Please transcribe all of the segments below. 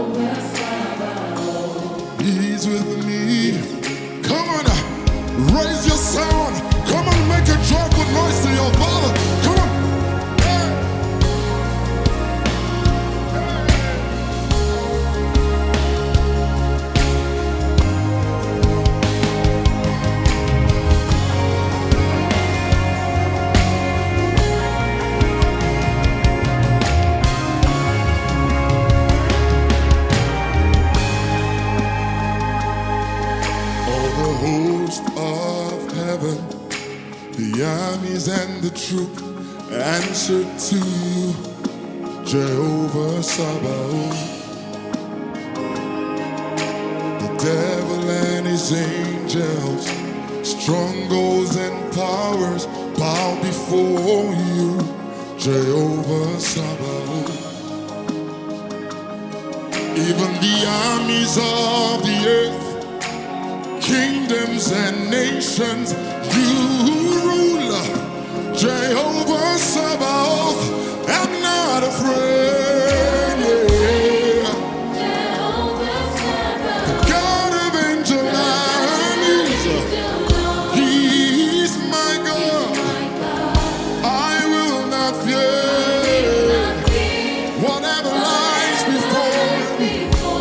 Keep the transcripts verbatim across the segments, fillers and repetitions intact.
He's with me. Come on, raise your sound. Come on, make a joyful noise to your Father. Come on. Host of heaven, the armies and the troop answer to you, Jehovah Sabaoth. The devil and his angels, strongholds and powers bow before you, Jehovah Sabaoth. Even the armies of the earth, kingdoms and nations, you rule, Jehovah Sabaoth. I'm not afraid, yeah. Jehovah Sabaoth, the God of angel armies, He's my God. I will not fear whatever lies before me.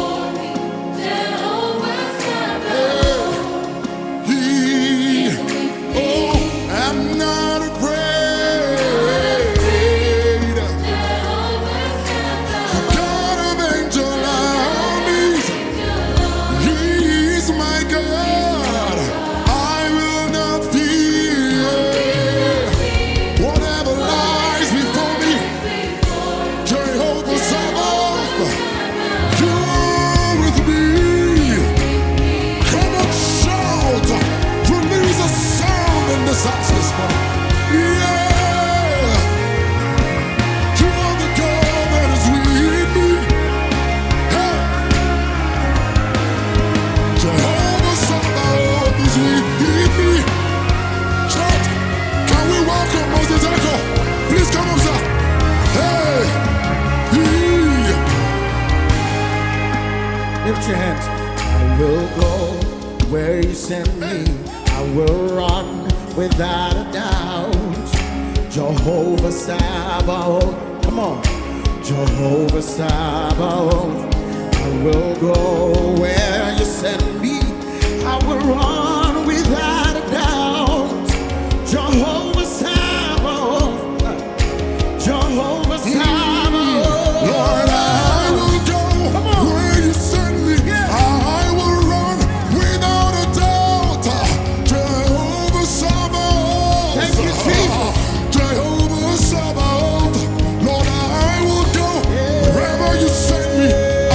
Lift your hands. I will go where you send me. I will run without a doubt. Jehovah Sabaoth. Come on. Jehovah Sabaoth. I will go where you send me. I will run without a doubt. Jehovah Sabaoth. Jehovah Sabaoth. Lord, I will go where you send me. I will run without a doubt. Jehovah Sabaoth. Thank you, Jesus. Jehovah Sabaoth. Lord, I will go wherever you send me.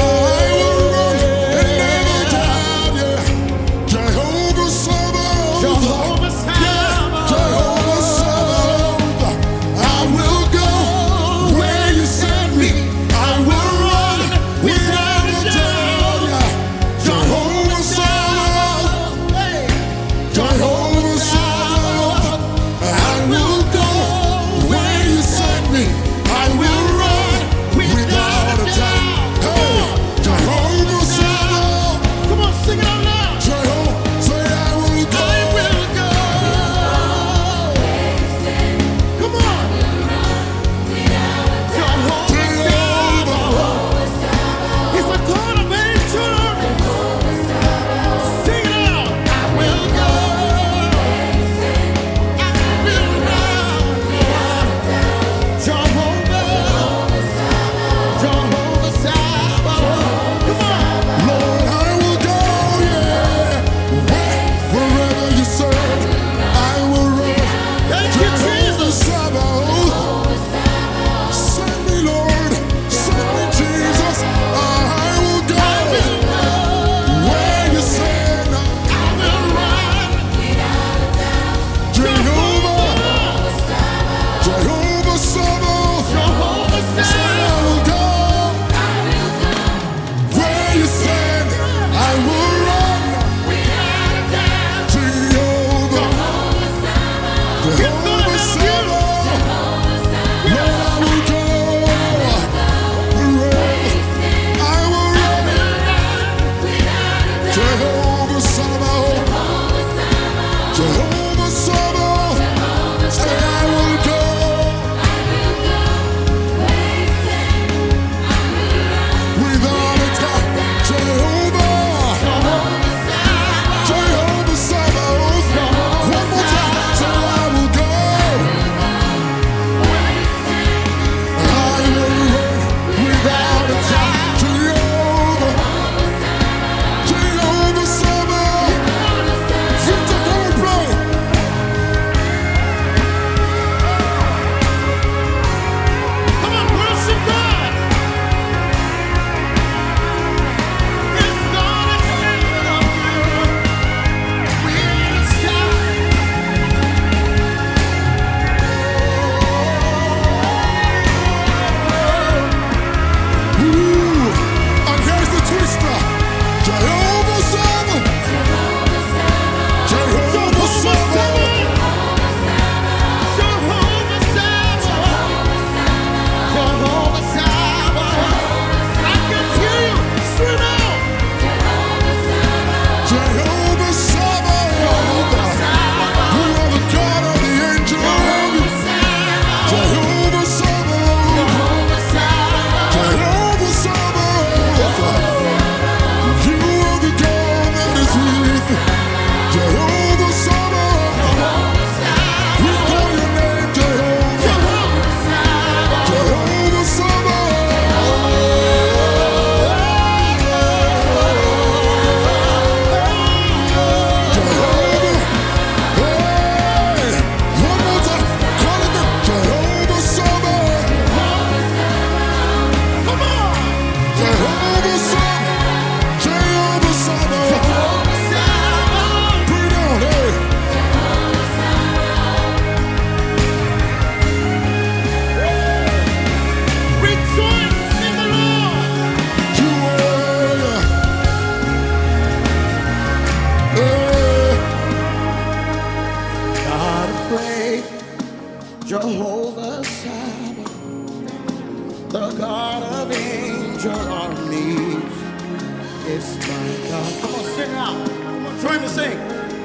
It's my God. Come on, sing it out. Come on, join me, sing.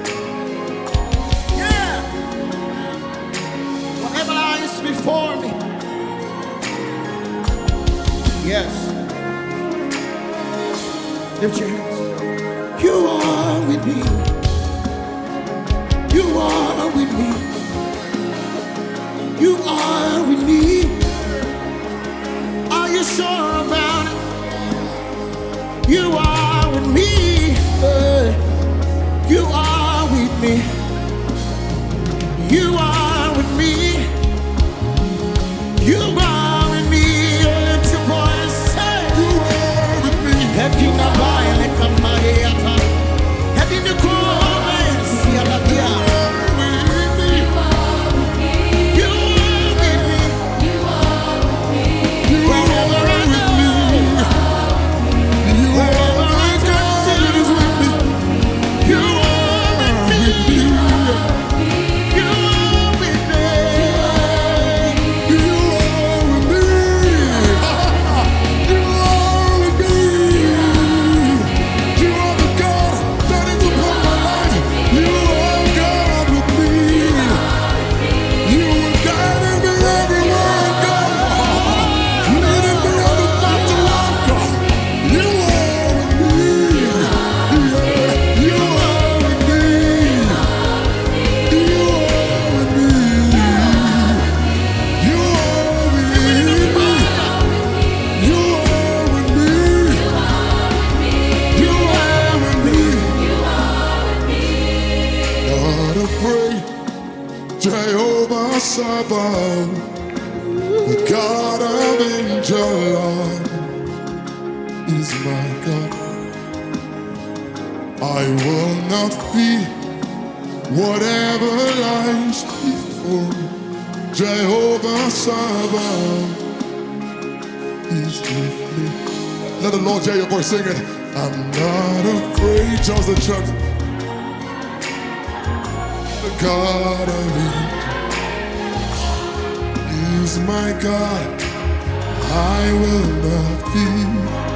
Yeah. Whatever lies before me. Yes. Lift your hands. You are with me. You are with me. You are with me. Are you sure about it? You are with me. Uh, you are with me. You are with me. You are with me. Let your voice say, you are with me. Have you not lied like a Mariata? Have you the comments? You are with me. You are with me. You are with me. Wherever I go. You are my God is with me. You are with me. You are with me. You are with me. You are with me. You are the God that is upon my life. You are God with me. You are guiding me everywhere I go. Leading me on the path to walk. You are with me. Yeah, you are with me. You are with me. You are with me. You are with me. You are with me. Not afraid, Jehovah Sabaoth, the God of angels is my God. I will not fear whatever lies before me. Jehovah Sabaoth is with me. Let the Lord hear your voice sing it. I'm not afraid, Johnson Church. The God of angels is my God. I will not fear.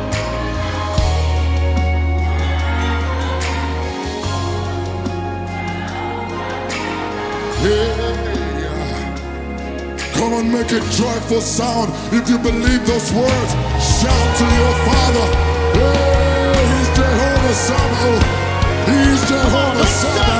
Yeah. Come on, make a joyful sound. If you believe those words, shout to your Father. Hey, he's Jehovah Sabaoth. He's Jehovah Sabaoth.